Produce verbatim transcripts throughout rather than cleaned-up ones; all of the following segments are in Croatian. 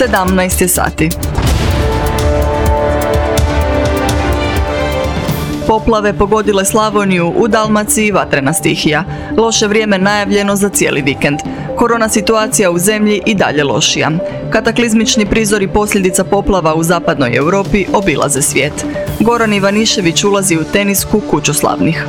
sedamnaest je sati. Poplave pogodile Slavoniju, u Dalmaciji vatrena stihija. Loše vrijeme najavljeno za cijeli vikend. Korona situacija u zemlji i dalje lošija. Kataklizmični prizori posljedica poplava u zapadnoj Europi obilaze svijet. Goran Ivanišević ulazi u tenisku kuću slavnih.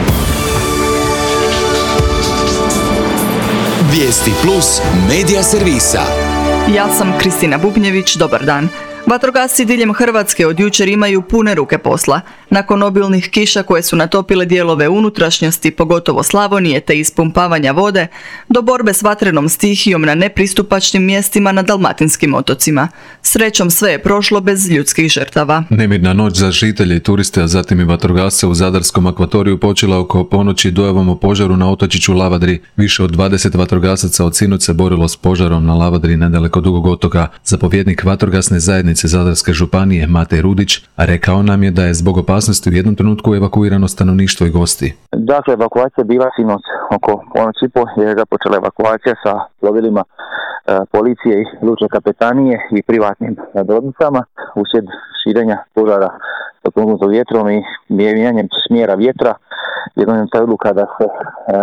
Vijesti plus medija servisa. Ja sam Kristina Bubnjević, dobar dan. Vatrogasci diljem Hrvatske od jučer imaju pune ruke posla. Nakon obilnih kiša koje su natopile dijelove unutrašnjosti, pogotovo Slavonije, te ispumpavanja vode, do borbe s vatrenom stihijom na nepristupačnim mjestima na dalmatinskim otocima. Srećom sve je prošlo bez ljudskih žrtava. Nemirna noć za žitelje i turiste, a zatim i vatrogasce u Zadarskom akvatoriju počela oko ponoći dojavom o požaru na otočiću Lavadri. Više od dvadeset vatrogasaca od sinoć se borilo s požarom na Lavadri nedaleko Dugog otoka. Zapovjednik vatrogasne zajednice Zadarske županije Matej Rudić, a rekao nam je da je zbog opasnosti u jednom trenutku evakuirano stanovništvo i gosti. Dakle, evakuacija bila sinoć oko ponoć i po, jer je počela evakuacija sa plovilima e, policije i lučke kapetanije i privatnim brodnicama uslijed širenja požara potpomognutog vjetrom i mijenjanjem smjera vjetra. Jednom je ta odluka da se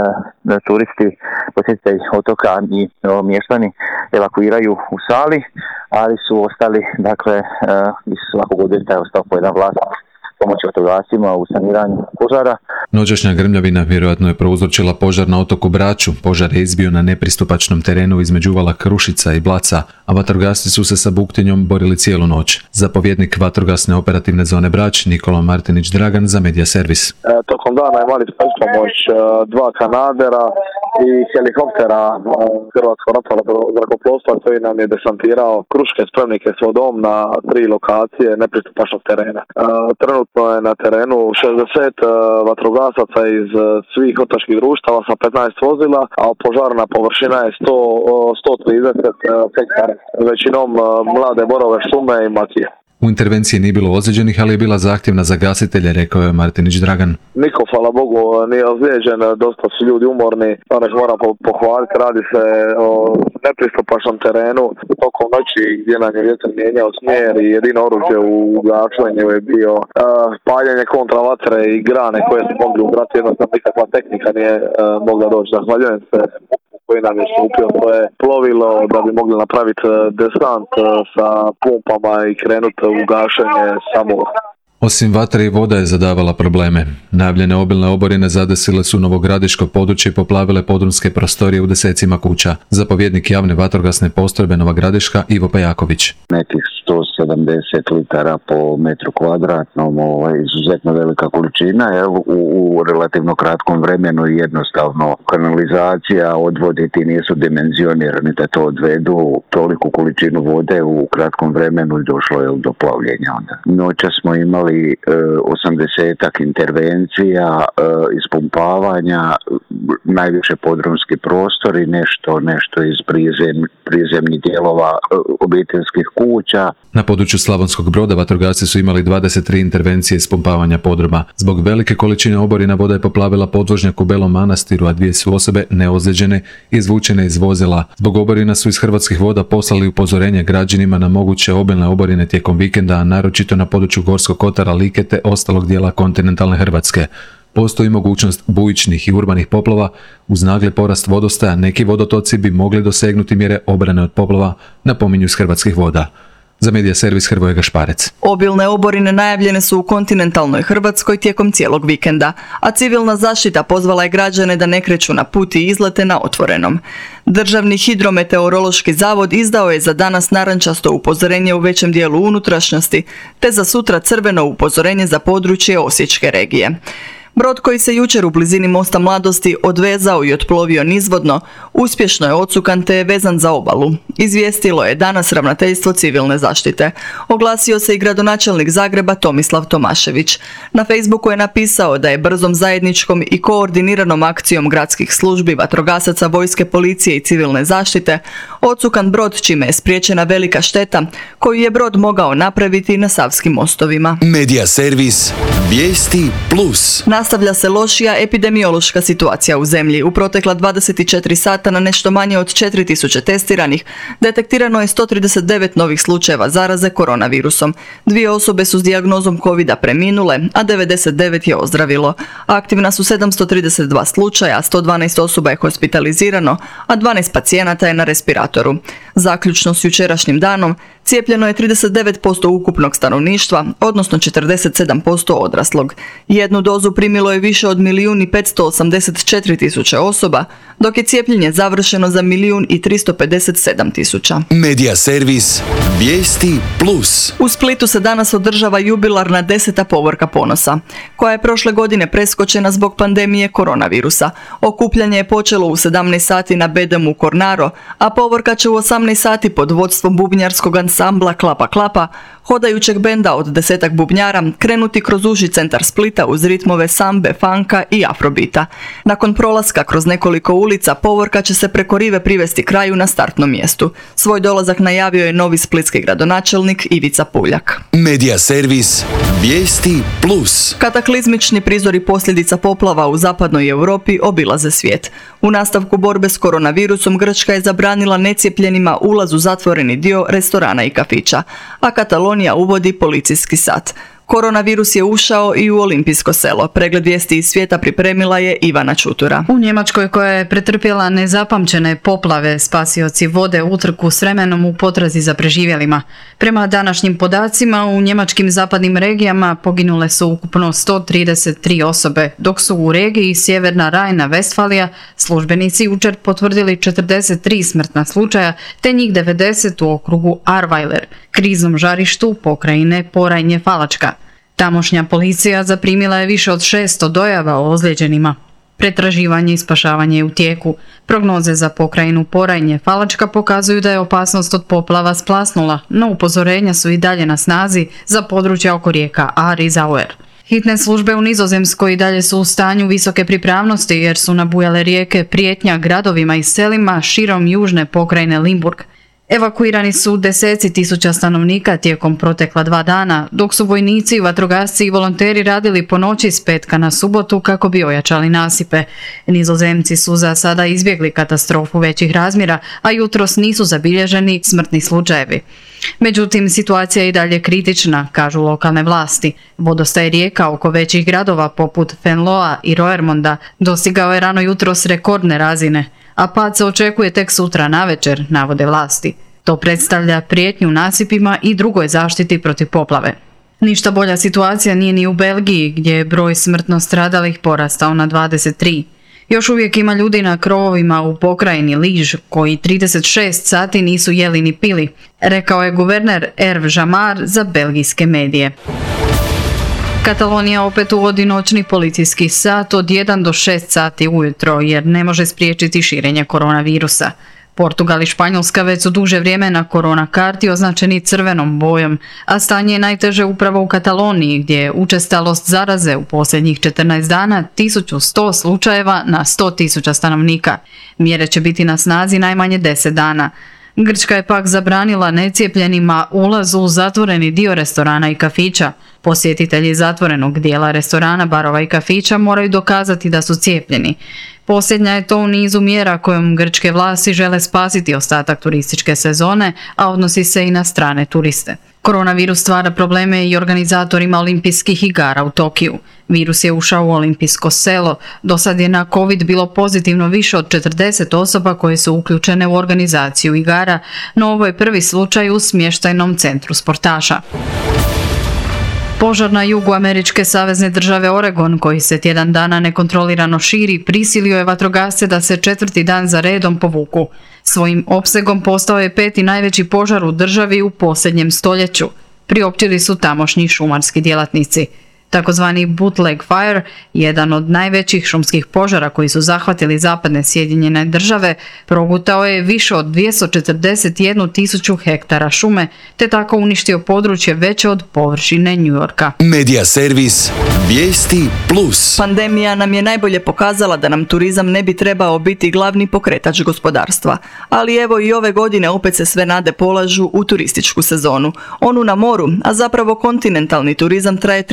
e, turisti, posjetitelji otoka i o, mještani evakuiraju u sali, ali su ostali, dakle, e, iz svakog objekta je ostao po jedan vlasnik pomoći vatrogascima u saniranju požara. Noćašnja grmljavina vjerojatno je prouzročila požar na otoku Braču. Požar je izbio na nepristupačnom terenu između uvala Krušica i Blaca, a vatrogasci su se sa buktinjom borili cijelu noć. Zapovjednik vatrogasne operativne zone Brač Nikola Martinić Dragan za Medija servis. E, tokom dana imali pomoć e, dva kanadera i helikoptera e, Hrvatskog ratnog zrakoplovstva koji nam je desantirao kruške spremnike s vodom na tri lokacije nepristupačnog terena. E, trenutno je na terenu šezdeset e, vatrogasaca iz e, svih otočkih društava sa petnaest vozila, a požarna površina je sto trideset hektara. Većinom e, mlade borove šume i makije. U intervenciji nije bilo ozlijeđenih, ali je bila zahtjevna za gasitelje, rekao je Martinić Dragan. Niko, hvala Bogu, nije ozlijeđen, dosta su ljudi umorni, ono ih moram pohvaliti, radi se o nepristupačnom terenu. Tokom noći gdje nam je vjetar mijenjao smjer i jedino oružje u gašenju je bio uh, paljenje kontravatre i grane koje su mogli ubrati, jednostavno nikakva tehnika nije uh, mogla doći. Zahvaljujem se koji nam je stupio svoje plovilo da bi mogli napraviti desant sa pumpama i krenuti u gašenje samo. Osim vatre i voda je zadavala probleme. Najavljene obilne oborine zadesile su novogradiško područje i poplavile podrumske prostorije u desecima kuća. Zapovjednik javne vatrogasne postrojbe Nova Gradiška Ivo Pejaković. Nekih sto sedamdeset litara po metru kvadratnom, ovo je izuzetno velika količina, je, u, u relativno kratkom vremenu i jednostavno kanalizacija, odvoditi nisu dimenzionirani da to odvedu toliko količinu vode u kratkom vremenu i došlo je do plavljenja onda. Noća smo imali osamdesetak intervencija, ispumpavanja, najviše podrumski prostori, nešto, nešto iz prizem, prizemnih dijelova obiteljskih kuća. Na području Slavonskog Broda vatrogasci su imali dvadeset tri intervencije ispumpavanja podruma. Zbog velike količine oborina voda je poplavila podvožnjak u Belom Manastiru, a dvije su osobe neozlijeđene i izvučene iz vozila. Zbog oborina su iz Hrvatskih voda poslali upozorenje građanima na moguće obilne oborine tijekom vikenda, a naročito na području Gorskog kotara, Like te ostalog dijela kontinentalne Hrvatske. Postoji mogućnost bujičnih i urbanih poplava. Uz nagli porast vodostaja neki vodotoci bi mogli dosegnuti mjere obrane od poplava, napominju iz Hrvatskih voda. Za Medija servis Hrvoje Gašparec. Obilne oborine najavljene su u kontinentalnoj Hrvatskoj tijekom cijelog vikenda, a civilna zaštita pozvala je građane da ne kreću na put i izlete na otvorenom. Državni hidrometeorološki zavod izdao je za danas narančasto upozorenje u većem dijelu unutrašnjosti, te za sutra crveno upozorenje za područje Osječke regije. Brod koji se jučer u blizini mosta Mladosti odvezao i otplovio nizvodno, uspješno je odsukan te je vezan za obalu. Izvijestilo je danas Ravnateljstvo civilne zaštite. Oglasio se i gradonačelnik Zagreba Tomislav Tomašević. Na Facebooku je napisao da je brzom zajedničkom i koordiniranom akcijom gradskih službi, vatrogasaca, vojske, policije i civilne zaštite odsukan brod čime je spriječena velika šteta koju je brod mogao napraviti na savskim mostovima. Medija servis Vijesti plus. Nastavlja se lošija epidemiološka situacija u zemlji. U protekla dvadeset četiri sata na nešto manje od četiri tisuće testiranih detektirano je sto trideset devet novih slučajeva zaraze koronavirusom. Dvije osobe su s dijagnozom covida preminule, a devedeset devet je ozdravilo. Aktivna su sedamsto trideset dva slučaja, sto dvanaest osoba je hospitalizirano, a dvanaest pacijenata je na respiratoru. Zaključno s jučerašnjim danom, cijepljeno je trideset devet posto ukupnog stanovništva, odnosno četrdeset sedam posto odraslog. Jednu dozu primilo je više od milijun i petsto osamdeset četiri tisuće osoba, dok je cijepljenje završeno za milijun i tristo pedeset sedam tisuća. Medija servis Vijesti plus. U Splitu se danas održava jubilarna deseta povorka ponosa, koja je prošle godine preskočena zbog pandemije koronavirusa. Okupljanje je počelo u sedamnaest sati na bedemu Kornaro, a povorka će u osamnaest sati pod vodstvom bubnjarskog ansambla Klapa Klapa, hodajućeg benda od desetak bubnjara, krenuti kroz uži centar Splita uz ritmove sambe, funka i afrobita. Nakon prolaska kroz nekoliko ulica, povorka će se preko rive privesti kraju na startnom mjestu. Svoj dolazak najavio je novi splitski gradonačelnik Ivica Puljak. Medija servis Vijesti plus. Kataklizmični prizori posljedica poplava u zapadnoj Europi obilaze svijet. U nastavku borbe s koronavirusom Grčka je zabranila necijepljenima ulaz u zatvoreni dio restorana i kafića, a Katalonija uvodi policijski sat. Koronavirus je ušao i u Olimpijsko selo. Pregled vijesti iz svijeta pripremila je Ivana Čutura. U Njemačkoj, koja je pretrpjela nezapamćene poplave, spasioci vode utrku s vremenom u potrazi za preživjelima. Prema današnjim podacima, u njemačkim zapadnim regijama poginule su ukupno sto trideset tri osobe, dok su u regiji Sjeverna Rajna-Vestfalija službenici jučer potvrdili četrdeset tri smrtna slučaja, te njih devedeset u okrugu Ahrweiler, kriznom žarištu pokrajine Porajnje-Falačka. Tamošnja policija zaprimila je više od šesto dojava o ozlijeđenima. Pretraživanje i spašavanje je u tijeku. Prognoze za pokrajinu Porajnje-Falačka pokazuju da je opasnost od poplava splasnula, no upozorenja su i dalje na snazi za područja oko rijeka Ar i Zauer. Hitne službe u Nizozemskoj i dalje su u stanju visoke pripravnosti jer su nabujale rijeke prijetnja gradovima i selima širom južne pokrajine Limburg. Evakuirani su deseci tisuća stanovnika tijekom protekla dva dana, dok su vojnici, vatrogasci i volonteri radili po noći s petka na subotu kako bi ojačali nasipe. Nizozemci su za sada izbjegli katastrofu većih razmjera, a jutros nisu zabilježeni smrtni slučajevi. Međutim, situacija je i dalje kritična, kažu lokalne vlasti. Vodostaj rijeka oko većih gradova poput Venloa i Roermonda dostigao je rano jutros rekordne razine, a pad se očekuje tek sutra navečer, navode vlasti. To predstavlja prijetnju nasipima i drugoj zaštiti protiv poplave. Ništa bolja situacija nije ni u Belgiji, gdje je broj smrtno stradalih porastao na dvadeset tri. Još uvijek ima ljudi na krovovima u pokrajini Liž koji trideset šest sati nisu jeli ni pili, rekao je guverner Hervé Jamar za belgijske medije. Katalonija opet uvodi noćni policijski sat od jedan do šest sati ujutro jer ne može spriječiti širenje koronavirusa. Portugal i Španjolska već su duže vrijeme na korona karti označeni crvenom bojom, a stanje je najteže upravo u Kataloniji gdje je učestalost zaraze u posljednjih četrnaest dana tisuću sto slučajeva na sto tisuća stanovnika. Mjere će biti na snazi najmanje deset dana. Grčka je pak zabranila necijepljenima ulaz u zatvoreni dio restorana i kafića. Posjetitelji zatvorenog dijela restorana, barova i kafića moraju dokazati da su cijepljeni. Posljednja je to u nizu mjera kojom grčke vlasti žele spasiti ostatak turističke sezone, a odnosi se i na strane turiste. Koronavirus stvara probleme i organizatorima olimpijskih igara u Tokiju. Virus je ušao u olimpijsko selo. Do sad je na COVID bilo pozitivno više od četrdeset osoba koje su uključene u organizaciju igara, no ovo je prvi slučaj u smještajnom centru sportaša. Požar na jugu američke savezne države Oregon, koji se tjedan dana nekontrolirano širi, prisilio je vatrogasce da se četvrti dan za redom povuku. Svojim opsegom postao je peti najveći požar u državi u posljednjem stoljeću, priopćili su tamošnji šumarski djelatnici. Takozvani bootleg fire, jedan od najvećih šumskih požara koji su zahvatili zapadne Sjedinjene države, progutao je više od dvjesto četrdeset jednu tisuću hektara šume, te tako uništio područje veće od površine New Yorka. Medija servis Vijesti plus. Pandemija nam je najbolje pokazala da nam turizam ne bi trebao biti glavni pokretač gospodarstva. Ali evo i ove godine opet se sve nade polažu u turističku sezonu. Onu na moru, a zapravo kontinentalni turizam traje tristo šezdeset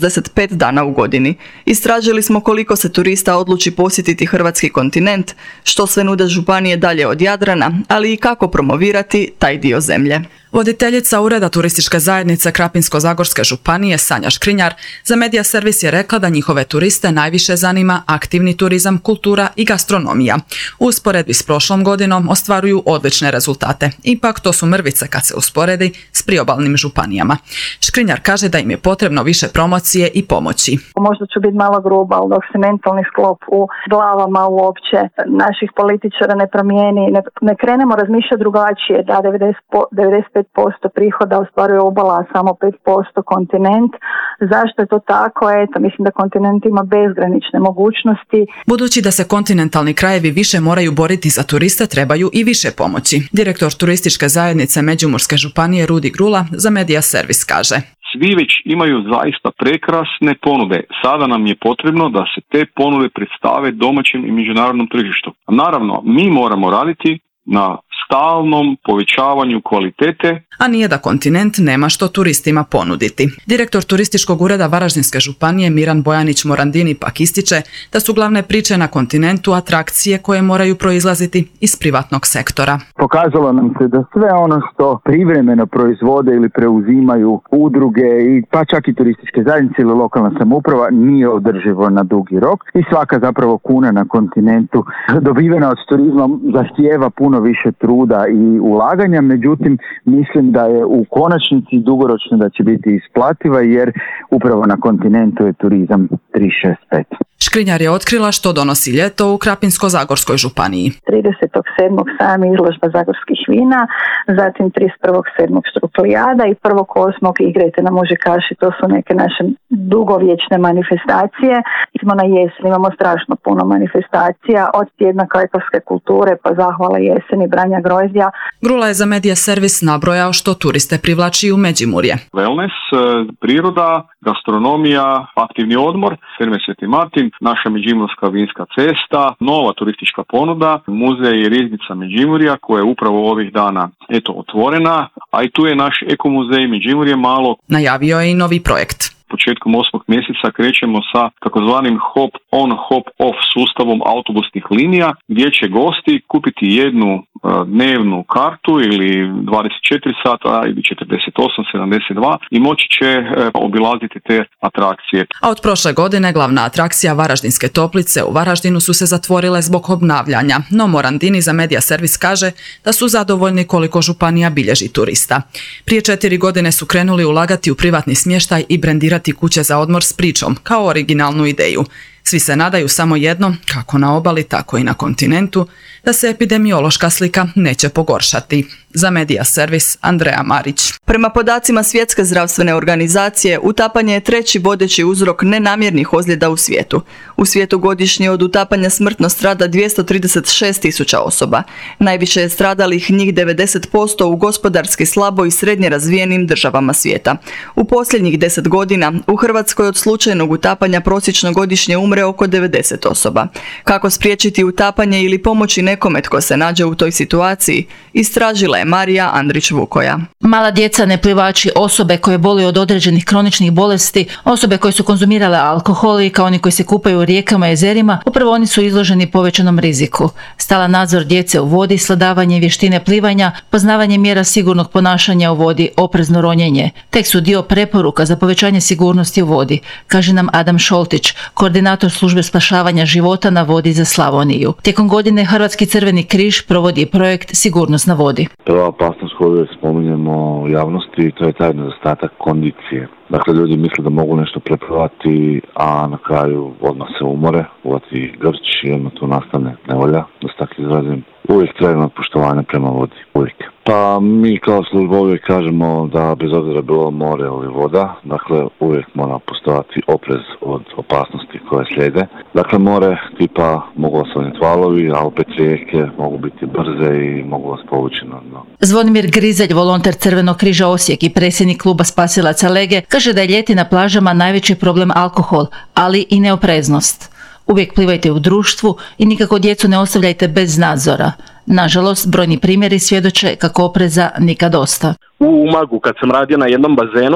šezdeset pet dana u godini. Istražili smo koliko se turista odluči posjetiti hrvatski kontinent, što sve nude županije dalje od Jadrana, ali i kako promovirati taj dio zemlje. Voditeljica Ureda turističke zajednice Krapinsko-zagorske županije Sanja Škrinjar za Medija servis je rekla da njihove turiste najviše zanima aktivni turizam, kultura i gastronomija. U usporedbi s prošlom godinom ostvaruju odlične rezultate. Ipak to su mrvice kad se usporedi s priobalnim županijama. Škrinjar kaže da im je potrebno više promocije i pomoći. Možda ću biti malo gruba, ali dok se mentalni sklop u glavama uopće naših političara ne promijeni, ne, ne krenemo razmišljati drugačije, da devedeset pet posto prihoda ostvaruje obala, a samo pet posto kontinent. Zašto je to tako? Eto, mislim da kontinent ima bezgranične mogućnosti. Budući da se kontinentalni krajevi više moraju boriti za turiste, trebaju i više pomoći. Direktor turističke zajednice Međimurske županije Rudi Grula za Medija servis kaže: Svi već imaju zaista prekrasne ponude. Sada nam je potrebno da se te ponude predstave domaćem i međunarodnom tržištu. Naravno, mi moramo raditi na stalnom povećavanju kvalitete. A nije da kontinent nema što turistima ponuditi. Direktor turističkog ureda Varaždinske županije Miran Bojanić-Morandini pak ističe da su glavne priče na kontinentu atrakcije koje moraju proizlaziti iz privatnog sektora. Pokazalo nam se da sve ono što privremeno proizvode ili preuzimaju udruge i pa čak i turističke zajednice ili lokalna samouprava nije održivo na dugi rok i svaka zapravo kuna na kontinentu dobivena od turizma zahtijeva puno više truda i ulaganja, međutim mislim da je u konačnici dugoročno da će biti isplativa jer upravo na kontinentu je turizam tri šest pet. Škrinjar je otkrila što donosi ljeto u Krapinsko-zagorskoj županiji. tridesetog sedmog sajam izložba zagorskih vina, zatim trideset prvog sedmog štruklijada i prvog osmog igrajte na muzikaši. To su neke naše dugovječne manifestacije. Smo na jesen, imamo strašno puno manifestacija, od tjedna krajkovske kulture pa zahvala jeseni, branja grozdja. Grula je za Medija servis nabrojao što turiste privlači u Međimurje. Wellness, priroda, gastronomija, aktivni odmor, Terme Sveti Martin, naša Međimurska vinska cesta, nova turistička ponuda, muzej i riznica Međimurja koja je upravo ovih dana eto otvorena, a i tu je naš ekomuzej Međimurje malo. Najavio je i novi projekt. Početkom osmog mjeseca krećemo sa takozvanim hop on hop off sustavom autobusnih linija gdje će gosti kupiti jednu uh, dnevnu kartu ili dvadeset četiri sata ili četrdeset osam, sedamdeset dva i moći će uh, obilaziti te atrakcije. A od prošle godine glavna atrakcija Varaždinske toplice u Varaždinu su se zatvorile zbog obnavljanja, no Morandini za Medija servis kaže da su zadovoljni koliko županija bilježi turista. Prije četiri godine su krenuli ulagati u privatni smještaj i brendirati kuće za odmor s pričom, kao originalnu ideju. Svi se nadaju samo jedno, kako na obali, tako i na kontinentu, da se epidemiološka slika neće pogoršati. Za Medija servis Andreja Marić. Prema podacima Svjetske zdravstvene organizacije, utapanje je treći vodeći uzrok nenamjernih ozljeda u svijetu. U svijetu godišnje od utapanja smrtno strada dvjesto trideset šest tisuća osoba. Najviše je stradalih, njih devedeset posto, u gospodarski slabo i srednje razvijenim državama svijeta. U posljednjih deset godina u Hrvatskoj od slučajnog utapanja prosječno godišnje umre oko devedeset osoba. Kako spriječiti utapanje ili pomoći nekome tko se nađe u toj situaciji, istražila je Marija Andrić-Vukoja. Mala djeca, neplivači, osobe koje boluju od određenih kroničnih bolesti, osobe koje su konzumirale alkohol i kao oni koji se kupaju u rijekama i jezerima, upravo oni su izloženi povećanom riziku. Stalan nadzor djece u vodi, sladavanje vještine plivanja, poznavanje mjera sigurnog ponašanja u vodi, oprezno ronjenje. Tek su dio preporuka za povećanje sigurnosti u vodi, kaže nam Adam Šoltić, koordinator službe spašavanja života na vodi za Slavoniju. Tijekom godine Hrvatski crveni križ provodi projekt Sigurnost na vodi. Prva opasnost koju spominjemo u javnosti, to je taj nedostatak kondicije. Dakle, ljudi misle da mogu nešto preplivati, a na kraju odmah se umore, uvati grč i odmah tu nastane nevolja, da se tako izrazim. Uvijek trebamo poštovanje prema vodi, uvijek. Pa mi kao služba uvijek kažemo da bez obzira bilo more ili voda, dakle uvijek mora postojati oprez od opasnosti koje slijede. Dakle, more tipa mogu vas odnijeti valovi, a opet rijeke mogu biti brze i mogu vas povući na dno. Zvonimir Grizelj, volonter Crvenog križa Osijek i predsjednik kluba spasilaca Lege, kaže da je ljeti na plažama najveći problem alkohol, ali i neopreznost. Uvijek plivajte u društvu i nikako djecu ne ostavljajte bez nadzora. Nažalost, brojni primjeri svjedoče kako opreza nikad dosta. U Umagu kad sam radio na jednom bazenu,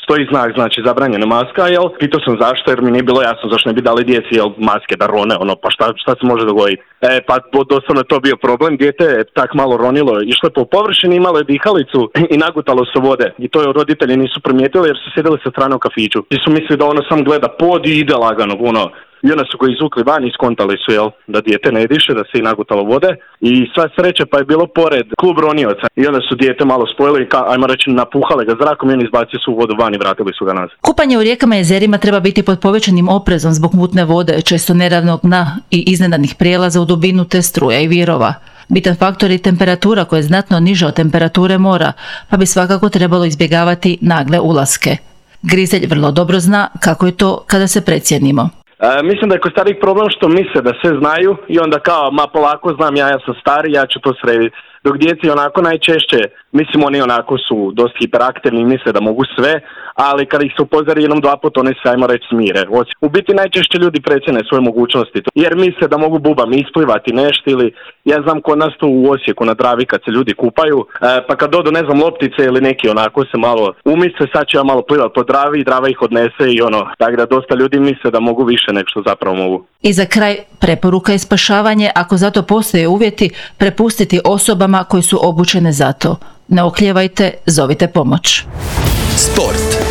stoji znak, znači zabranjena maska, jel? Pitao sam zašto, jer mi nije bilo jasno zašto ne bi dali djeci, jel, maske da rone, ono, pa šta, šta se može dogoditi? E, pa doslovno to bio problem, dijete je tak malo ronilo, išlo je po površini, imalo je dihalicu i nagutalo se vode. I to je roditelji nisu primijetili jer su sjedili sa strane u kafiću. I su mislili da ono sam gleda pod i ide lagano, ono. I onda su ga izvukli van i iskontali su, jel, da dijete ne diše, da se i nagutalo vode. I sva sreća pa je bilo pored klub ronioca. I onda su dijete malo spojili i, ka, ajmo reći, napuhale ga zrakom i oni izbacili su u vodu van i vratili su ga nazad. Kupanje u rijekama i jezerima treba biti pod povećanim oprezom zbog mutne vode, često neravnog dna i iznenadnih prijelaza u dubinu te struja i virova. Bitan faktor je temperatura koja je znatno niža od temperature mora, pa bi svakako trebalo izbjegavati nagle ulaske. Grizelj vrlo dobro zna kako je to kada se precijenimo. E, mislim da je kod starih problem što misle da sve znaju i onda kao, ma polako znam ja, ja sam stari, ja ću to srediti. Dok djeci onako najčešće, mislim oni onako su dosta hiperaktivni i misle da mogu sve, ali kada ih se upozori jednom dva puta, oni se, ajmo reći, smire. U biti najčešće ljudi precijene svoje mogućnosti, jer misle da mogu bubam isplivati nešto ili, ja znam kod nas tu u Osijeku na Dravi kad se ljudi kupaju, e, pa kad dodu, ne znam, loptice ili neki onako se malo umisle, sad ću ja malo plivat po Dravi i Drava ih odnese i ono, tako da dosta ljudi misle da mogu više nego što zapravo mogu. I za kraj, preporuka je spašavanje, ako zato postoje uvjeti, prepustiti osobama koji su obučene za to. Ne oklijevajte, zovite pomoć. Sport.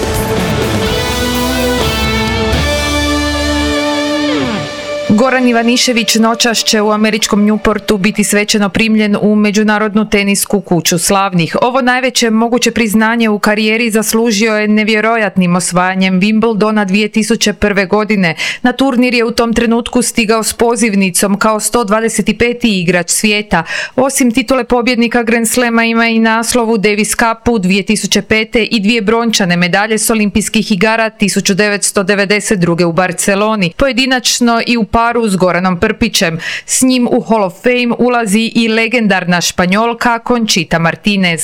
Goran Ivanišević noćas će u američkom Newportu biti svečano primljen u Međunarodnu tenisku kuću slavnih. Ovo najveće moguće priznanje u karijeri zaslužio je nevjerojatnim osvajanjem Wimbledona dvije tisuće prve. godine. Na turnir je u tom trenutku stigao s pozivnicom kao sto dvadeset peti igrač svijeta. Osim titule pobjednika Grand Slema ima i naslov u Davis Cupu dvije tisuće pete. i dvije brončane medalje s olimpijskih igara tisuću devetsto devedeset druge. u Barceloni. Pojedinačno i u paru s Goranom Prpićem. S njim u Hall of Fame ulazi i legendarna Španjolka Conchita Martinez.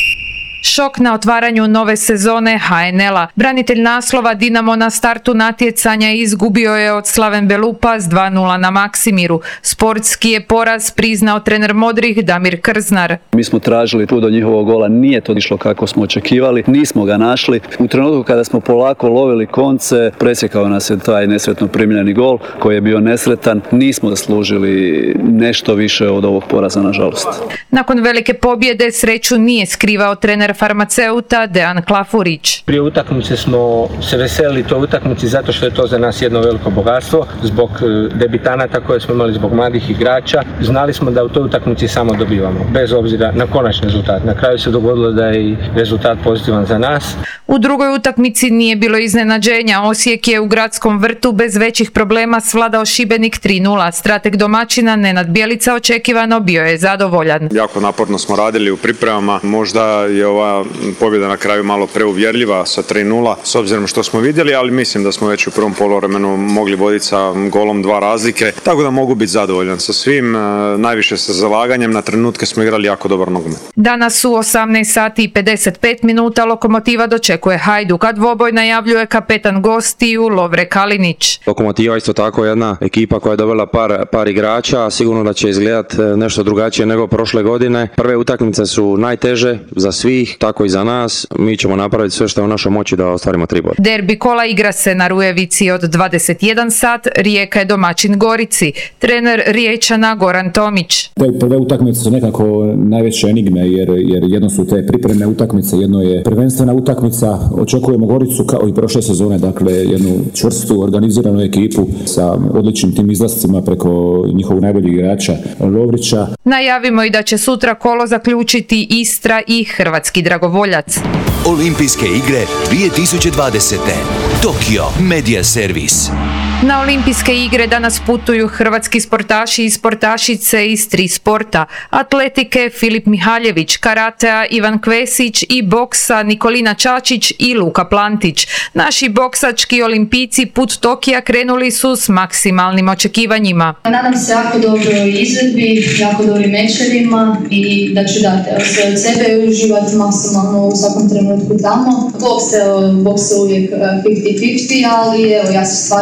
Šok na otvaranju nove sezone ha en el-a. Branitelj naslova Dinamo na startu natjecanja izgubio je od Slaven Belupa s dva nula na Maksimiru. Sportski je poraz priznao trener modrih Damir Krznar. Mi smo tražili put do njihovog gola, nije to išlo kako smo očekivali, nismo ga našli. U trenutku kada smo polako lovili konce, presjekao nas je taj nesretno primljeni gol koji je bio nesretan. Nismo zaslužili nešto više od ovog poraza, nažalost. Nakon velike pobjede sreću nije skrivao trener farmaceuta Dejan Klafurić. Prije utakmice smo se veselili toj utakmici zato što je to za nas jedno veliko bogatstvo, zbog debitanata koje smo imali, zbog mladih igrača. Znali smo da u toj utakmici samo dobivamo, bez obzira na konačni rezultat. Na kraju se dogodilo da je i rezultat pozitivan za nas. U drugoj utakmici nije bilo iznenađenja. Osijek je u gradskom vrtu bez većih problema svladao Šibenik tri nula. Strateg domaćina Nenad Bjelica očekivano bio je zadovoljan. Jako naporno smo radili u pripremama, možda je ova pobjeda na kraju malo preuvjerljiva sa tri nula s obzirom što smo vidjeli, ali mislim da smo već u prvom poluvremenu mogli voditi sa golom dva razlike, tako da mogu biti zadovoljan sa svim, najviše sa zalaganjem, na trenutke smo igrali jako dobar nogomet. Danas u osamnaest sati i pedeset pet minuta Lokomotiva dočekuje Hajduk, a dvoboj najavljuje kapetan gostiju Lovre Kalinić. Lokomotiva isto tako jedna ekipa koja je dobila par, par igrača, sigurno da će izgledati nešto drugačije nego prošle godine. Prve utakmice su najteže za svih, tako i za nas. Mi ćemo napraviti sve što je u našoj moći da ostvarimo tri boda. Derbi kola igra se na Rujevici od dvadeset jedan sat. Rijeka je domaćin Gorici. Trener Riječana Goran Tomić. Te prve utakmice su nekako najveće enigme jer, jer jedno su te pripremne utakmice, jedno je prvenstvena utakmica. Očekujemo Goricu kao i prošle sezone, dakle jednu čvrstu organiziranu ekipu sa odličnim tim izlascima preko njihovog najboljeg igrača Lovrića. Najavimo i da će sutra kolo zaključiti Istra i hrvatski dragovoljac. Olimpijske igre dvije tisuće dvadesete. Tokio Media Servis. Na Olimpijske igre danas putuju hrvatski sportaši i sportašice iz tri sporta: atletike Filip Mihaljević, karatea Ivan Kvesić i boksa Nikolina Čačić i Luka Plantić. Naši boksački olimpijci put Tokija krenuli su s maksimalnim očekivanjima. Nadam se jako dobroj izvedbi, jako dobrim mečevima i da ću dati sve od sebe i uživati maksimalno u svakom trenutku tamo. Boks je, boks je uvijek pedeset pedeset, ali evo, ja se stvarno nadam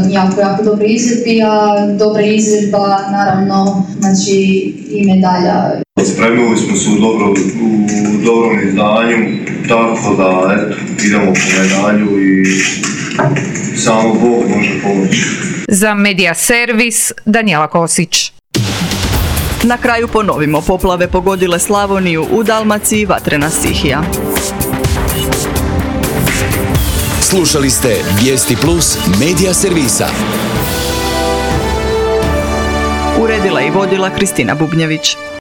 jako, jako dobre izvedbi, a dobra izvedba naravno znači i medalja. Spremili smo se u, dobro, u dobrom izdanju, tako da eto, idemo po medalju i samo Bog može pomoći. Za Medija Servis, Danijela Kosić. Na kraju ponovimo, poplave pogodile Slavoniju, u Dalmaciji vatrena stihija. Slušali ste Vijesti Plus Medija Servisa. Uredila i vodila Kristina Bubnjević.